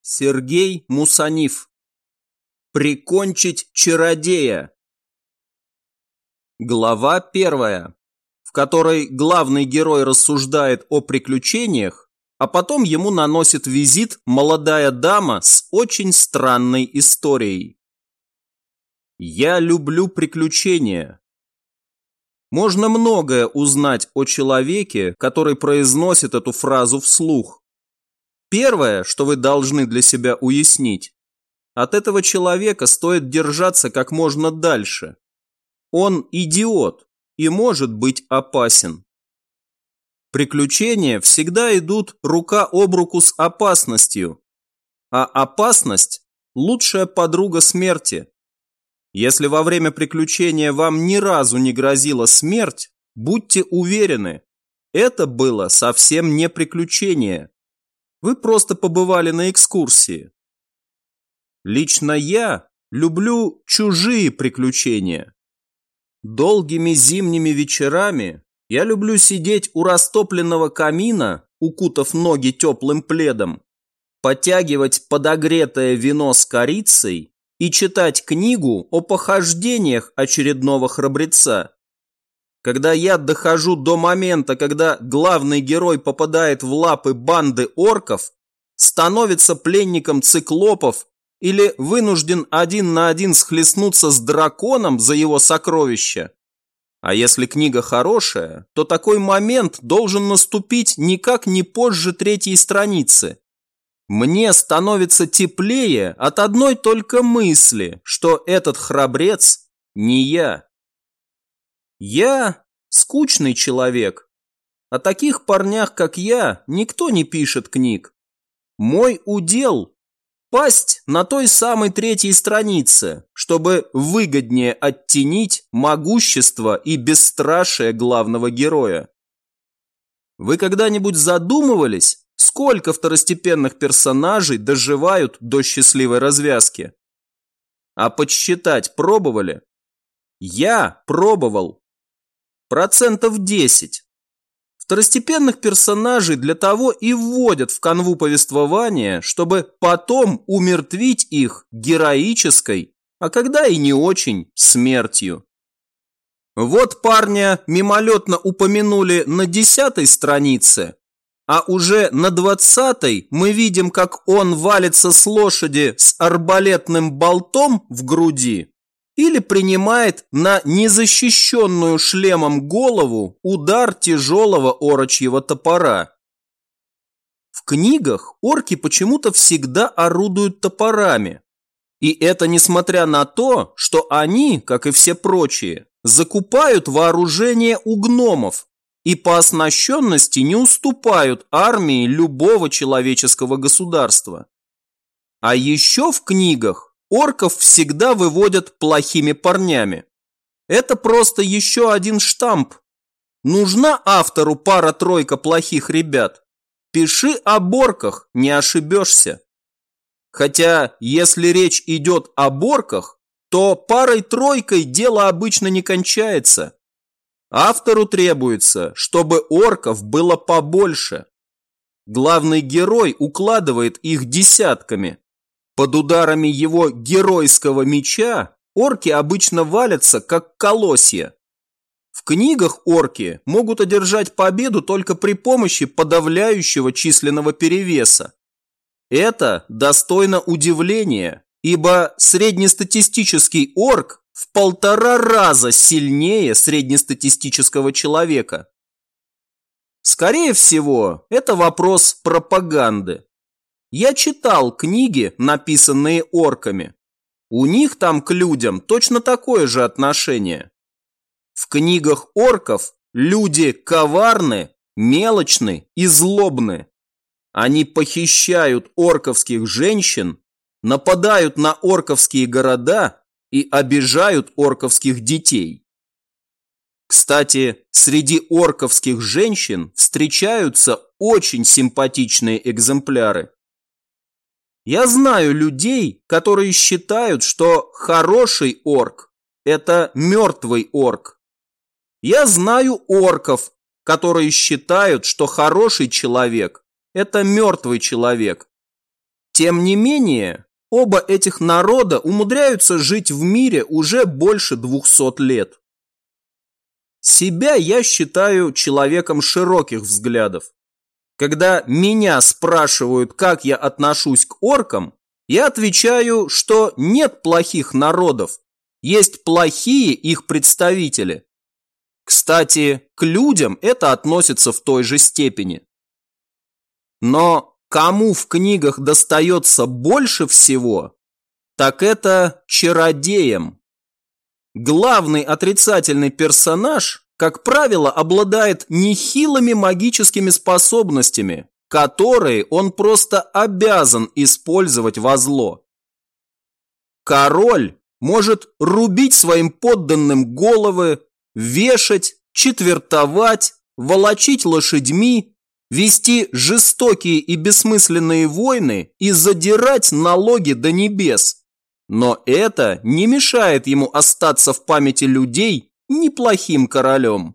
Сергей Мусаниф. Прикончить чародея. Глава 1, в которой главный герой рассуждает о приключениях, а потом ему наносит визит молодая дама с очень странной историей. Я люблю приключения. Можно многое узнать о человеке, который произносит эту фразу вслух. Первое, что вы должны для себя уяснить, от этого человека стоит держаться как можно дальше. Он идиот и может быть опасен. Приключения всегда идут рука об руку с опасностью, а опасность – лучшая подруга смерти. Если во время приключения вам ни разу не грозила смерть, будьте уверены, это было совсем не приключение. Вы просто побывали на экскурсии. Лично я люблю чужие приключения. Долгими зимними вечерами я люблю сидеть у растопленного камина, укутав ноги теплым пледом, потягивать подогретое вино с корицей и читать книгу о похождениях очередного храбреца. Когда я дохожу до момента, когда главный герой попадает в лапы банды орков, становится пленником циклопов или вынужден один на один схлестнуться с драконом за его сокровища, а если книга хорошая, то такой момент должен наступить никак не позже 3-й страницы. Мне становится теплее от одной только мысли, что этот храбрец не я. Я скучный человек. О таких парнях, как я, никто не пишет книг. Мой удел – пасть на той самой 3-й странице, чтобы выгоднее оттенить могущество и бесстрашие главного героя. Вы когда-нибудь задумывались, сколько второстепенных персонажей доживают до счастливой развязки? А подсчитать пробовали? Я пробовал. 10%. Второстепенных персонажей для того и вводят в канву повествования, чтобы потом умертвить их героической, а когда и не очень, смертью. Вот парня мимолетно упомянули на 10-й странице, а уже на 20-й мы видим, как он валится с лошади с арбалетным болтом в груди или принимает на незащищенную шлемом голову удар тяжелого орочьего топора. В книгах орки почему-то всегда орудуют топорами. И это несмотря на то, что они, как и все прочие, закупают вооружение у гномов и по оснащенности не уступают армии любого человеческого государства. А еще в книгах орков всегда выводят плохими парнями. Это просто еще один штамп. Нужна автору пара-тройка плохих ребят. Пиши об орках, не ошибешься. Хотя, если речь идет об орках, то парой-тройкой дело обычно не кончается. Автору требуется, чтобы орков было побольше. Главный герой укладывает их десятками. Под ударами его геройского меча орки обычно валятся, как колосья. В книгах орки могут одержать победу только при помощи подавляющего численного перевеса. Это достойно удивления, ибо среднестатистический орк в 1,5 раза сильнее среднестатистического человека. Скорее всего, это вопрос пропаганды. Я читал книги, написанные орками. У них там к людям точно такое же отношение. В книгах орков люди коварны, мелочны и злобны. Они похищают орковских женщин, нападают на орковские города и обижают орковских детей. Кстати, среди орковских женщин встречаются очень симпатичные экземпляры. Я знаю людей, которые считают, что хороший орк – это мертвый орк. Я знаю орков, которые считают, что хороший человек – это мертвый человек. Тем не менее, оба этих народа умудряются жить в мире уже больше 200 лет. Себя я считаю человеком широких взглядов. Когда меня спрашивают, как я отношусь к оркам, я отвечаю, что нет плохих народов, есть плохие их представители. Кстати, к людям это относится в той же степени. Но кому в книгах достается больше всего, так это чародеям. Главный отрицательный персонаж, как правило, обладает нехилыми магическими способностями, которые он просто обязан использовать во зло. Король может рубить своим подданным головы, вешать, четвертовать, волочить лошадьми, вести жестокие и бессмысленные войны и задирать налоги до небес. Но это не мешает ему остаться в памяти людей неплохим королем.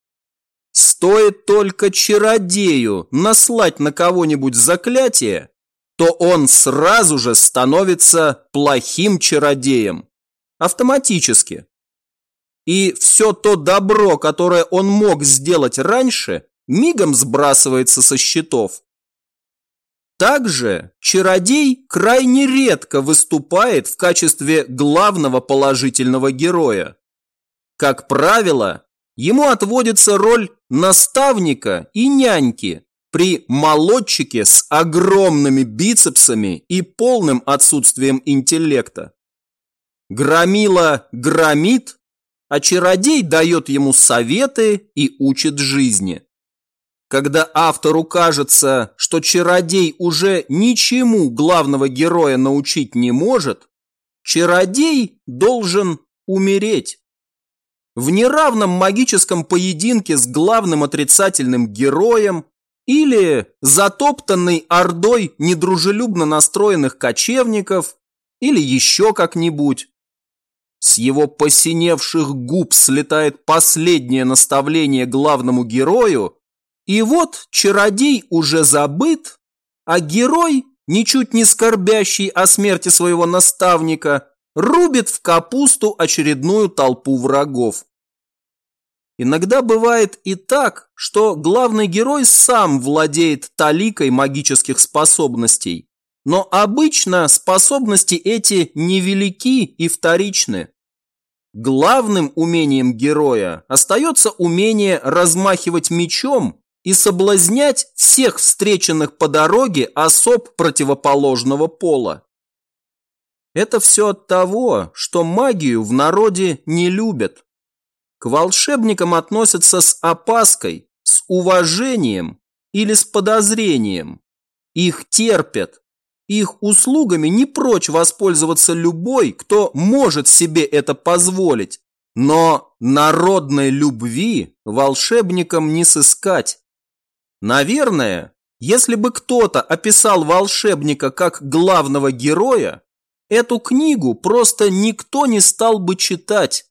Стоит только чародею наслать на кого-нибудь заклятие, то он сразу же становится плохим чародеем. Автоматически. И все то добро, которое он мог сделать раньше, мигом сбрасывается со счетов. Также чародей крайне редко выступает в качестве главного положительного героя. Как правило, ему отводится роль наставника и няньки при молодчике с огромными бицепсами и полным отсутствием интеллекта. Громила громит, а чародей дает ему советы и учит жизни. Когда автору кажется, что чародей уже ничему главного героя научить не может, чародей должен умереть. В неравном магическом поединке с главным отрицательным героем или затоптанной ордой недружелюбно настроенных кочевников или еще как-нибудь. С его посиневших губ слетает последнее наставление главному герою, и вот чародей уже забыт, а герой, ничуть не скорбящий о смерти своего наставника, рубит в капусту очередную толпу врагов. Иногда бывает и так, что главный герой сам владеет таликой магических способностей, но обычно способности эти невелики и вторичны. Главным умением героя остается умение размахивать мечом и соблазнять всех встреченных по дороге особ противоположного пола. Это все от того, что магию в народе не любят. К волшебникам относятся с опаской, с уважением или с подозрением. Их терпят. Их услугами не прочь воспользоваться любой, кто может себе это позволить. Но народной любви волшебникам не сыскать. Наверное, если бы кто-то описал волшебника как главного героя, эту книгу просто никто не стал бы читать.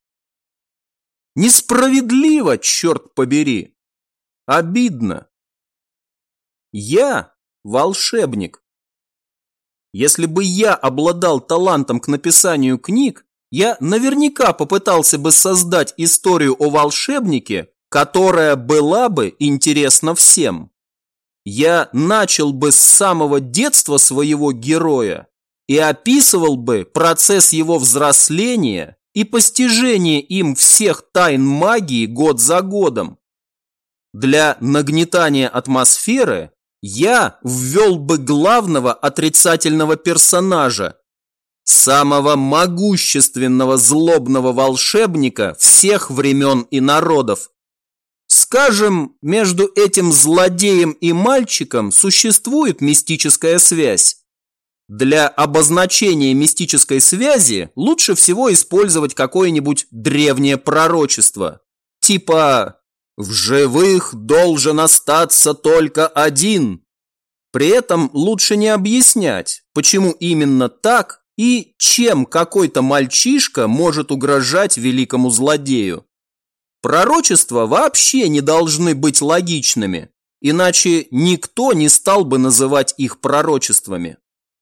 Несправедливо, черт побери. Обидно. Я волшебник. Если бы я обладал талантом к написанию книг, я наверняка попытался бы создать историю о волшебнике, которая была бы интересна всем. Я начал бы с самого детства своего героя и описывал бы процесс его взросления и постижения им всех тайн магии год за годом. Для нагнетания атмосферы я ввел бы главного отрицательного персонажа, самого могущественного злобного волшебника всех времен и народов. Скажем, между этим злодеем и мальчиком существует мистическая связь. Для обозначения мистической связи лучше всего использовать какое-нибудь древнее пророчество, типа «В живых должен остаться только один». При этом лучше не объяснять, почему именно так и чем какой-то мальчишка может угрожать великому злодею. Пророчества вообще не должны быть логичными, иначе никто не стал бы называть их пророчествами.